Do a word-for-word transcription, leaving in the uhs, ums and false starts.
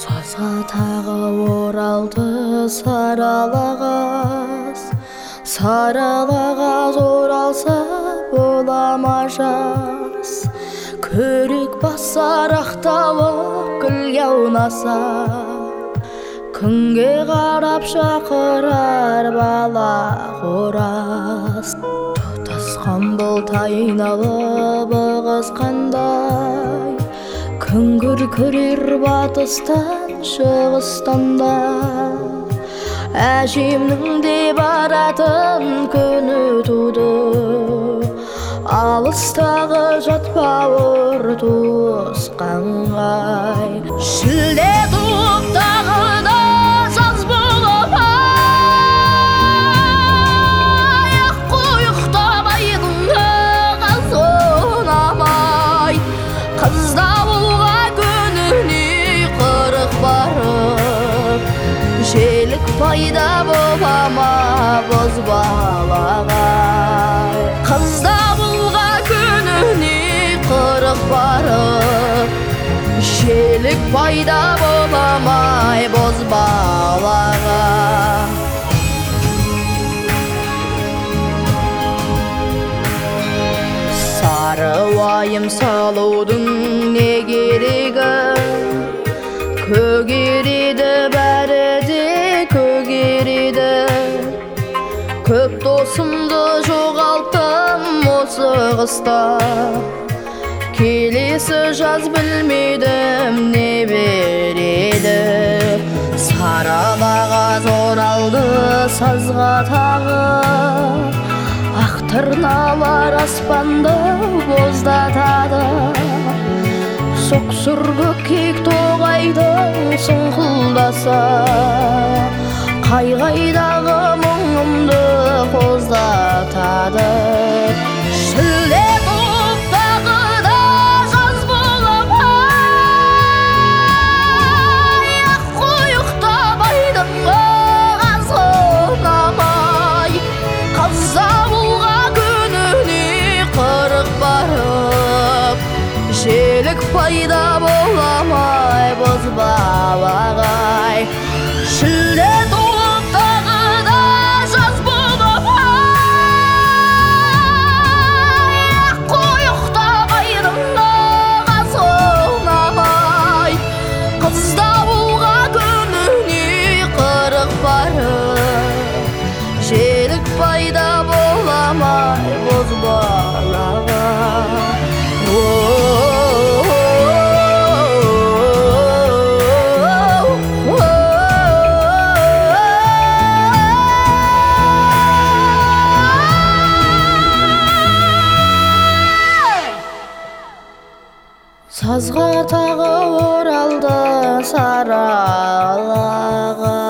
Сазға тағы оралды саралағас, саралағас оралса бола ма жас. Көрік басар ақтауық гүл яунаса, күнге қарап шақырар бала қораз. Тұтасқан бұл тайналып ығысқандай, күңгір көрер батыстан шығыстан да. Әжемнің де баратын күні туды, алыстағы жат бауыр туысқанғай. Шілде туып тағы да жаз болып ай, аққу ұйықтамайдың қыз ойнамай. Қыз дауылға күніне қырық барып, желік пайда бола ма бозбалаға. Қыз дауылға күніне қырық барып, желік пайда бола май бозбалаға. Сары уайым салудың не керегі, көгереді бәрі де көгереді. Көп досымды жоғалттым осы қыста, келесі жаз білмедім не береді. Саралағас оралды сазға тағы, ақ тырналар аспанды боздатады. Соқсыр көкек тоғайдың сұңқылдаса, қай-қайдағы мұңымды қоздатады. Шілде туып тағы да жаз болып ай, аққу ұйықтамайдың қыз ойнамай. Қыз дауылға күніне қырық барып, желік пайда бола май бозбалағай. Шілде туып тағы да жаз болып ай, аққу ұйықтамайдың қыз ойнамай. Қыз дауылға күніне қырық барып, желік пайда бола май бозбалаға. Сазға тағы оралды саралаға.